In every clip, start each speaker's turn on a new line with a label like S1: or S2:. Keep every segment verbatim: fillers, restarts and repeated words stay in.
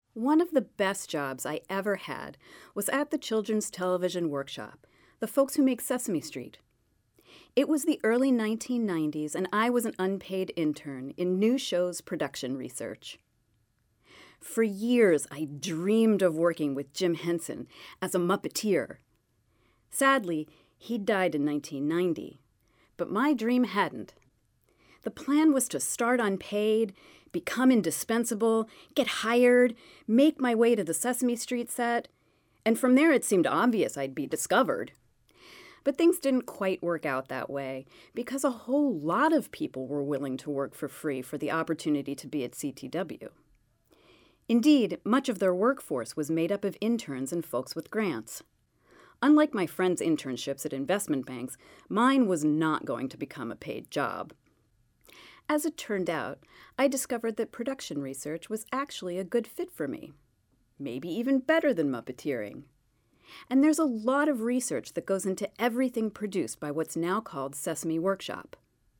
S1: One of the best jobs I ever had was at the Children's Television Workshop, the folks who make Sesame Street. It was the early nineteen nineties, and I was an unpaid intern in new shows production research. For years, I dreamed of working with Jim Henson as a Muppeteer. Sadly, he died in nineteen ninety, but my dream hadn't. The plan was to start unpaid, become indispensable, get hired, make my way to the Sesame Street set, and from there it seemed obvious I'd be discovered. But things didn't quite work out that way, because a whole lot of people were willing to work for free for the opportunity to be at C T W. Indeed, much of their workforce was made up of interns and folks with grants. Unlike my friends' internships at investment banks, mine was not going to become a paid job. As it turned out, I discovered that production research was actually a good fit for me. Maybe even better than Muppeteering. And there's a lot of research that goes into everything produced by what's now called Sesame Workshop.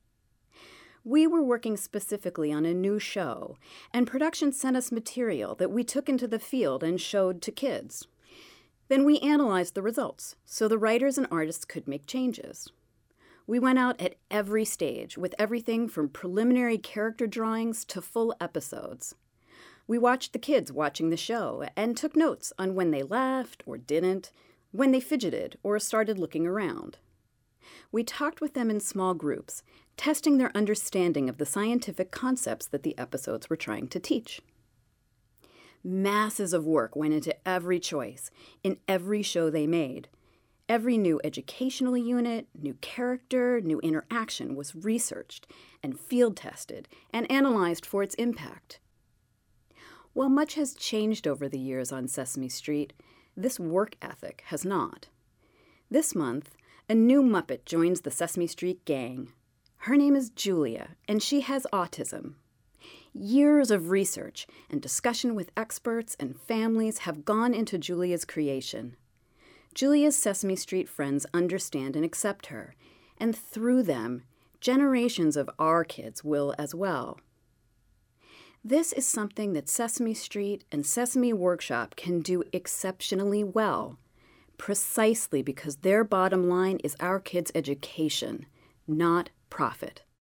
S1: We were working specifically on a new show, and production sent us material that we took into the field and showed to kids. Then we analyzed the results, so the writers and artists could make changes. We went out at every stage, with everything from preliminary character drawings to full episodes. We watched the kids watching the show and took notes on when they laughed or didn't, when they fidgeted or started looking around. We talked with them in small groups, testing their understanding of the scientific concepts that the episodes were trying to teach. Masses of work went into every choice, in every show they made. Every new educational unit, new character, new interaction was researched and field tested and analyzed for its impact. While much has changed over the years on Sesame Street, this work ethic has not. This month, a new Muppet joins the Sesame Street gang. Her name is Julia, and she has autism. Years of research and discussion with experts and families have gone into Julia's creation. Julia's Sesame Street friends understand and accept her, and through them, generations of our kids will as well. This is something that Sesame Street and Sesame Workshop can do exceptionally well, precisely because their bottom line is our kids' education, not profit.